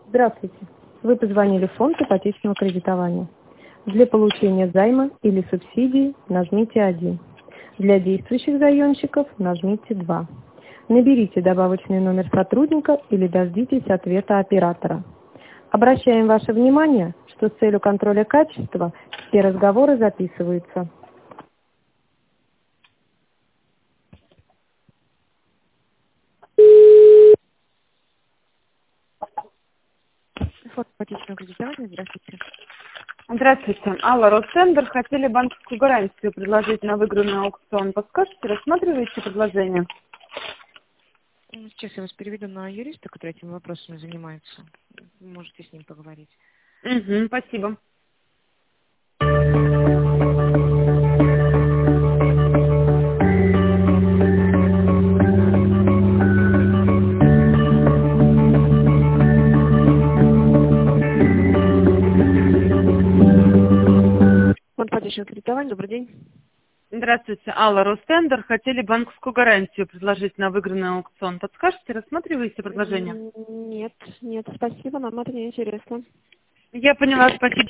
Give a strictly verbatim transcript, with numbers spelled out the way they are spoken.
Здравствуйте. Вы позвонили в фонд ипотечного кредитования. Для получения займа или субсидии нажмите один. Для действующих заемщиков нажмите два. Наберите добавочный номер сотрудника или дождитесь ответа оператора. Обращаем ваше внимание, что с целью контроля качества все разговоры записываются. Фонд ипотечного кредитования, здравствуйте. Здравствуйте. Алла, Ростендер. Хотели банковскую гарантию предложить на выигранный аукцион. Подскажете, рассматриваете предложение? Сейчас я вас переведу на юриста, который этими вопросами занимается. Вы можете с ним поговорить. Угу, спасибо. Фонд ипотечного кредитования, добрый день. Здравствуйте. Алла, Ростендер. Хотели банковскую гарантию предложить на выигранный аукцион. Подскажете, рассматриваете предложение? Нет, нет, спасибо, нам это не интересно. Я поняла, спасибо.